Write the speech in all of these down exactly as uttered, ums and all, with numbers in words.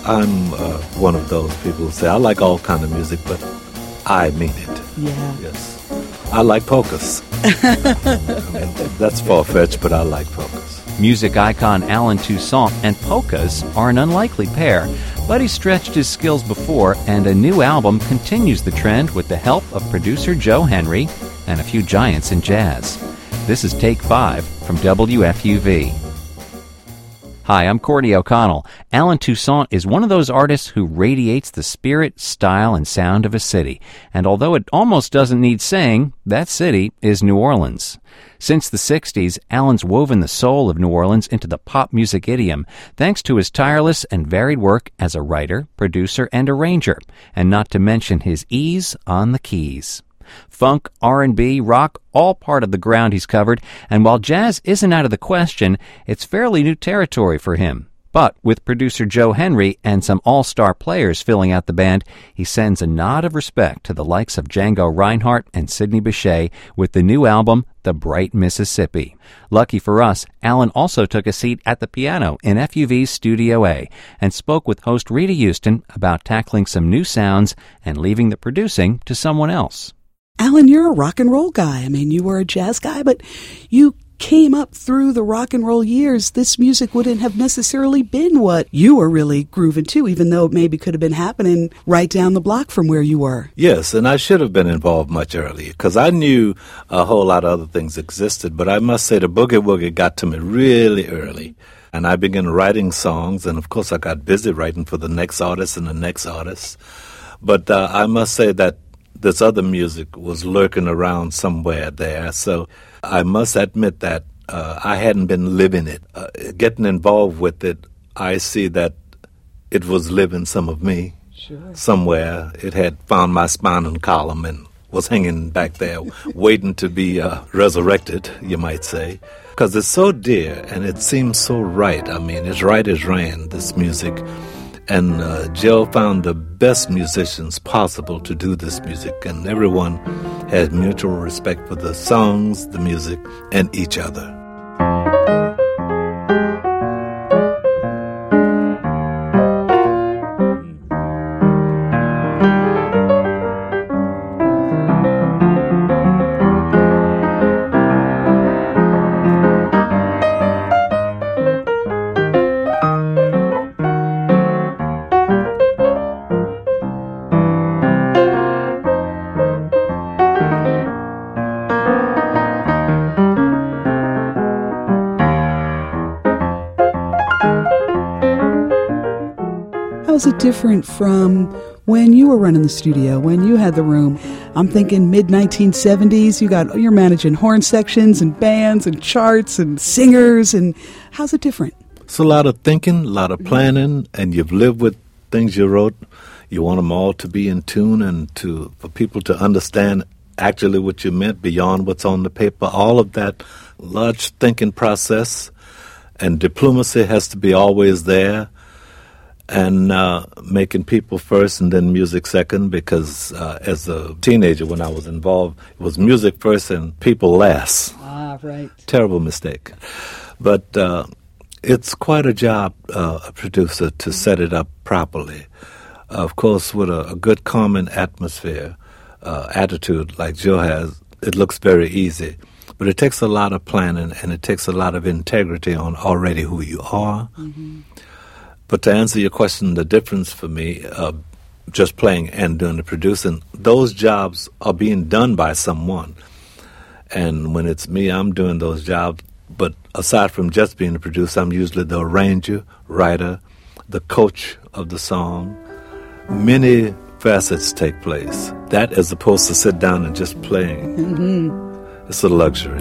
I'm uh, one of those people who say I like all kind of music, but I mean it. Yeah. Yes. I like polkas. I mean, that's far-fetched, but I like polkas. Music icon Allen Toussaint and polkas are an unlikely pair, but he stretched his skills before, and a new album continues the trend with the help of producer Joe Henry and a few giants in jazz. This is Take Five from W F U V. Hi, I'm Cordy O'Connell. Allen Toussaint is one of those artists who radiates the spirit, style, and sound of a city. And although it almost doesn't need saying, that city is New Orleans. Since the sixties, Allen's woven the soul of New Orleans into the pop music idiom, thanks to his tireless and varied work as a writer, producer, and arranger, and not to mention his ease on the keys. Funk, R and B, rock, all part of the ground he's covered, and while jazz isn't out of the question, it's fairly new territory for him. But with producer Joe Henry and some all-star players filling out the band, he sends a nod of respect to the likes of Django Reinhardt and Sidney Bechet with the new album, The Bright Mississippi. Lucky for us, Allen also took a seat at the piano in F U V's Studio A and spoke with host Rita Houston about tackling some new sounds and leaving the producing to someone else. Allen, you're a rock and roll guy. I mean, you were a jazz guy, but you came up through the rock and roll years. This music wouldn't have necessarily been what you were really grooving to, even though it maybe could have been happening right down the block from where you were. Yes, and I should have been involved much earlier because I knew a whole lot of other things existed, but I must say the boogie woogie got to me really early. And I began writing songs, and of course I got busy writing for the next artist and the next artist. But uh, I must say that this other music was lurking around somewhere there. So I must admit that uh, I hadn't been living it. Uh, getting involved with it, I see that it was living some of me. Sure. Somewhere. It had found my spinal column and was hanging back there, waiting to be uh, resurrected, you might say. Because it's so dear and it seems so right. I mean, it's right as rain, this music. And uh, Joe found the best musicians possible to do this music, and everyone had mutual respect for the songs, the music, and each other. How's it different from when you were running the studio, when you had the room? I'm thinking mid nineteen seventies, you got, you're managing horn sections and bands and charts and singers, and how's it different? It's a lot of thinking, a lot of planning, and you've lived with things you wrote. You want them all to be in tune and to for people to understand actually what you meant beyond what's on the paper. All of that large thinking process and diplomacy has to be always there. And uh, making people first and then music second, because uh, as a teenager when I was involved, it was music first and people last. Ah, right. Terrible mistake. But uh, it's quite a job, uh, a producer, to set it up properly. Of course, with a, a good common atmosphere, uh, attitude like Joe has, it looks very easy. But it takes a lot of planning and it takes a lot of integrity on already who you are. Mm-hmm. But to answer your question, the difference for me, uh, just playing and doing the producing, those jobs are being done by someone. And when it's me, I'm doing those jobs. But aside from just being a producer, I'm usually the arranger, writer, the coach of the song. Many facets take place. That as opposed to sit down and just playing. Mm-hmm. It's a luxury.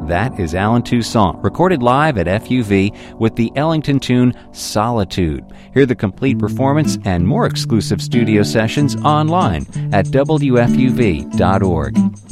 That is Alan Toussaint, recorded live at F U V with the Ellington tune Solitude. Hear the complete performance and more exclusive studio sessions online at W F U V dot org.